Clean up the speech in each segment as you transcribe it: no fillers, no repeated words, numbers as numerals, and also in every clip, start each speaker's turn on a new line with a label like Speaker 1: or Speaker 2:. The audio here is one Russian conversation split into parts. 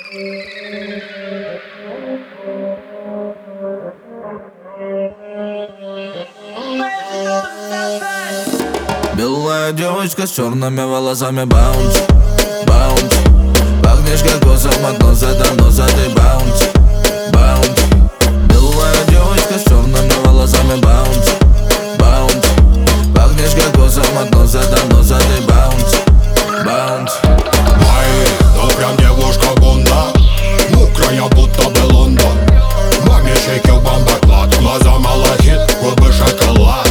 Speaker 1: Белая девочка с черными волосами, баунти, баунти. Пахнешь кокосом от носа до носа, ты баунти, баунти. Белая девочка с черными волосами, баунти, баунти. Пахнешь кокосом от носа до носа, ты баунти, баунти.
Speaker 2: Ай, ну прям девушка гунда, мокрая будто бы Лондон. Маме шейкил бомбоклад, глаза малахит, губы шоколад.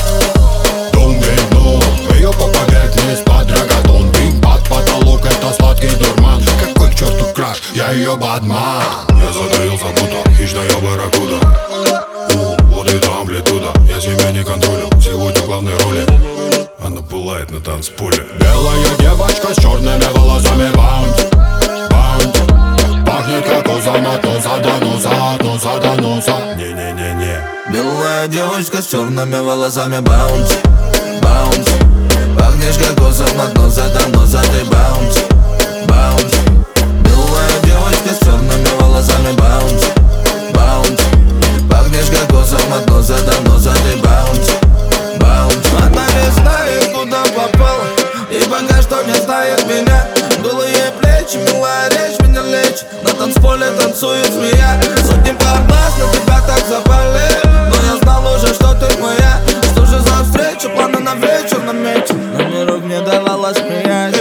Speaker 2: Ее попадает вниз под рогатон. Бинг под потолок, это сладкий дурман. Какой к черту краш, я ее бадман. Я затаился будто хищная барракуда. Вот это амплитуда, я себя не контролю. Сегодня главной роли она пылает на танцполе. Белая девочка с черными волосами, баунти, баунти. Пахнет кокосом от носа до носа, от носа до носа. Не-не-не-не.
Speaker 1: Белая девочка с черными волосами, баунти, баунти. Пахнешь кокосом от носа до носа, ты баунти, баунти. Белая девочка с черными волосами, баунти, баунти. Пахнешь кокосом от носа до носа, ты баунти, баунти. Она не знает, куда попала, и пока что не знает меня. Голые плечи, милая речь меня лечит. На танцполе танцует змея. Сотни пар глаз на тебя так запали, но я знал уже, что ты моя. Что же за встреча, планы на вечер наметил, но мне рук не давалось приять.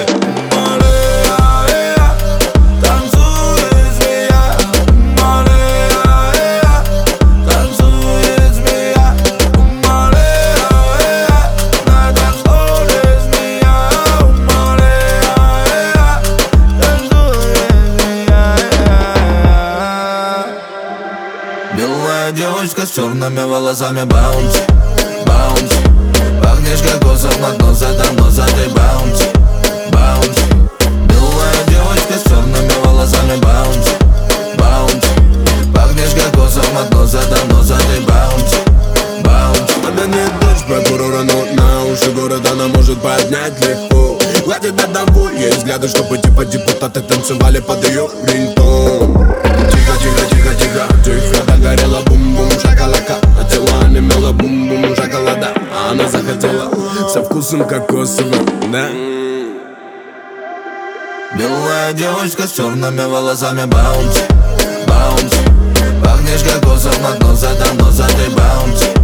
Speaker 1: Белая девочка с черными волосами, баунти, баунти. Пахнешь кокосом от носа до носа, ты баунти, баунти. Белая девочка с черными волосами, баунти, баунти. Пахнешь кокосом от носа до носа, ты баунти, баунти.
Speaker 3: Она не дочь прокурора, но на уши города она может поднять легко. Гладит до того, ей взгляды, чтобы типа депутаты танцевали под ее рингтон. Тихо, тихо, тихо, тихо, тихо, догорела бум-бум шоколака. Хотела, немела бум-бум шоколада, а она захотела со вкусом кокосовым, да?
Speaker 1: Белая девочка с черными волосами, баунти, баунти. Пахнешь кокосом от носа до носа, ты баунти,